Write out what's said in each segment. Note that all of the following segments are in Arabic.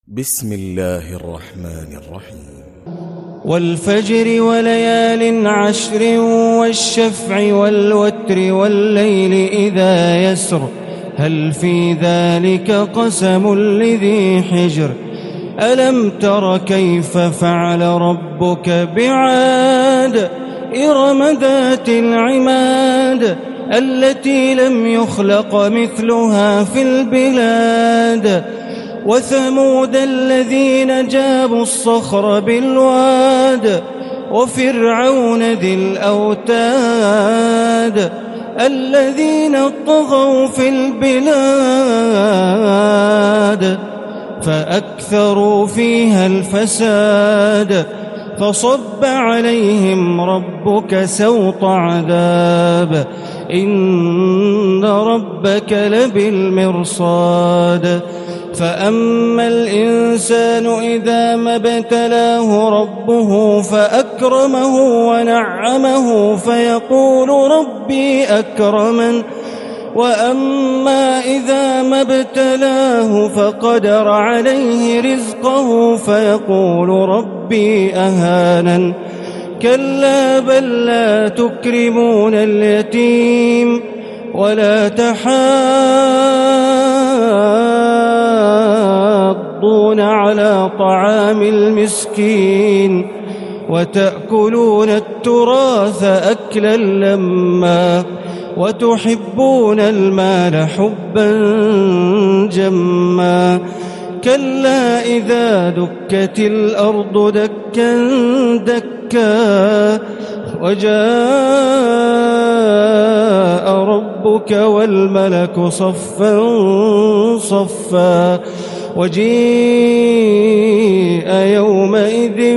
بسم الله الرحمن الرحيم. والفجر وليال عشر والشفع والوتر والليل إذا يسر هل في ذلك قسم لذي حجر ألم تر كيف فعل ربك بعاد إرم ذات العماد التي لم يخلق مثلها في البلاد وثمود الذين جابوا الصخر بالواد وفرعون ذي الأوتاد الذين طغوا في البلاد فأكثروا فيها الفساد فصب عليهم ربك سوط عذاب إن ربك لبالمرصاد فأما الإنسان إذا ما ابتلاه ربه فأكرمه ونعمه فيقول ربي أكرمن وأما إذا ما ابتلاه فقدر عليه رزقه فيقول ربي أهانن كلا بل لا تكرمون اليتيم ولا تحاضون على طعام المسكين وتأكلون التراث أكلا لما وتحبون المال حبا جما كلا إذا دكت الأرض دكا دكا وجاء ربك والملك صفا صفا وجيء يومئذ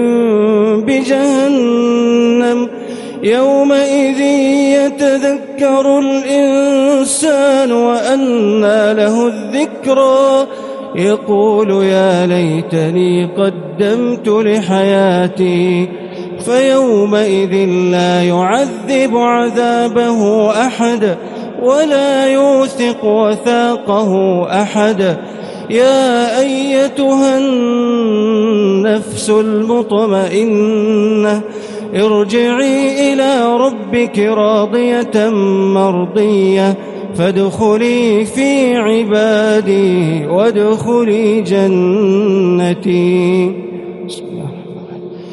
بجهنم يومئذ يتذكر الإنسان وأنى له الذكرى يقول يا ليتني قدمت لحياتي فيومئذ لا يعذب عذابه أحد ولا يوثق وثاقه أحد يا أيتها النفس المطمئنة ارجعي إلى ربك راضية مرضية فادخلي في عبادي وادخلي جنتي. بسم الله.